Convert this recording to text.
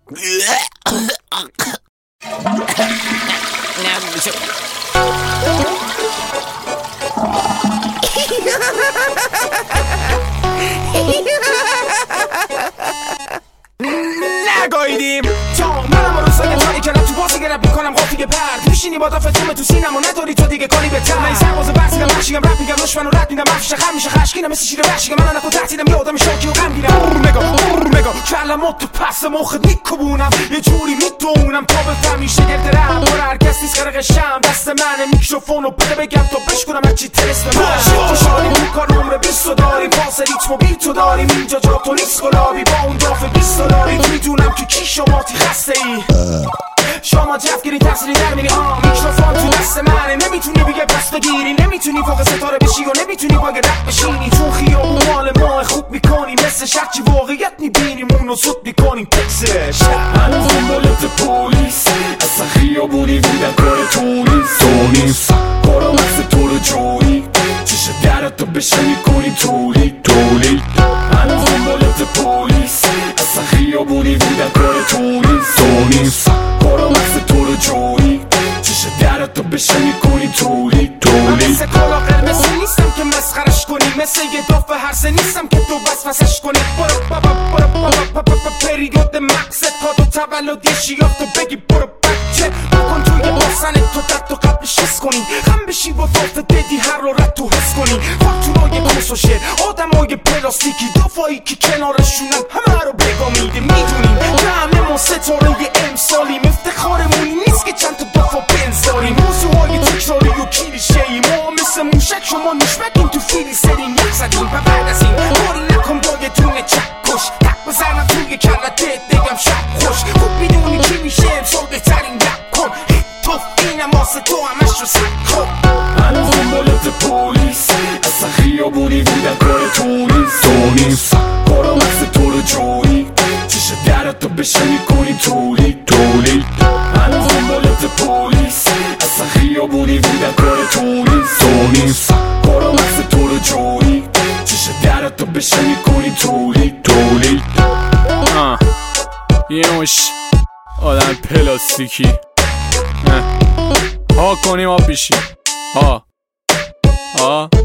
نگاهیدیم تا منم رو ساگه جایی که رب تو بازی که رب میکنم قافیه پرد میشینی با دافتومه تو سینم و نداری تو دیگه کاری بهتر من سرباز برسیدم محشیگم رپ میگم دشمن و رد میدم محفیش خم میشه خشکینم مثل شیر وحشیگم من نکو تحتیدم یه آدم شاکی و غمگینم مگا کلمات تو پس مخت میکبونم یه جوری میدونم تا بفهمی شگرد رپ برای هر کس نیست غرقشم دست منه میکروفونو بده بگم تا بشکنم هرچی ترس به من خوشحالی اون کار عمر 20 داریم واسه ریتم و بیتو داریم اینجا جا تو نیست گلابی با اون دافه 20 داریم میدونم که کی شماتی خسته ای شما جفگیری تحصیلی در میری میکروفون تو دست منه نمیتونی بگه پس بگیری نمیتونی فوق ستاره بشی و نمیتونی باگ رپ بشینی چون خیابون مال ما خوب میکنی مثل شرچی واقعیت میبینیم اونو زود میکنیم تکسش هنوز دنبالت پولیس اصلا خیابونی بودن کار تو نیست کارا مثل تو رو جوری چشم درتو بشه میکنی تولید هنوز دنبالت پولیس اصلا خیابونی بودن کار تو نیست کارا مثل تو رو جوری چشم درتو بشه میکنی تولید من مثل کالا قرمزی نیستم که مسخرش کنی مثل یه دافه هرسه نیستم که تو وسوسش کنی برو پریود مقصد تا تو تولد شیاف تو بگی برو بچه بکن توی باسنه تو دد تو قبل شیست کنی خم بشی با دافه ددی هر رو رد تو حس کنی فاکتورای کس و شعر آدمای پلاستیکی دافایی که کنارشونن همه رو بگا میده میدونیم که همه ما ستاره امسالیم افتخارمونی نیست که چند تا دافا بنز داریم موضوعهای تکراری و کلیشه‌ای ما مثل موشک شما نشمکیم تو فیلی سریم یک زدیم و بعد از این باری نکن با یه دونه چکش تک بزنم توی کلت دگم شب خوش خوب میدونی کی میشه امسال بهترین رپ کن تو اینم واسه تو همش رو سک کن هنوز دنبالت پولیس اصلا خیابونی بودن کار تو نیست کارا مثل تو رو جوری چشم درتو بشه میکنی تولید هنوز دنبالت پولیس اصلا خیابونی بودن کار تو نیست کارا مثل تو رو جوری چشم درتو بشه میکنی تولید یه مش آدم پلاستیکی ها کنیم آب بیشیم ها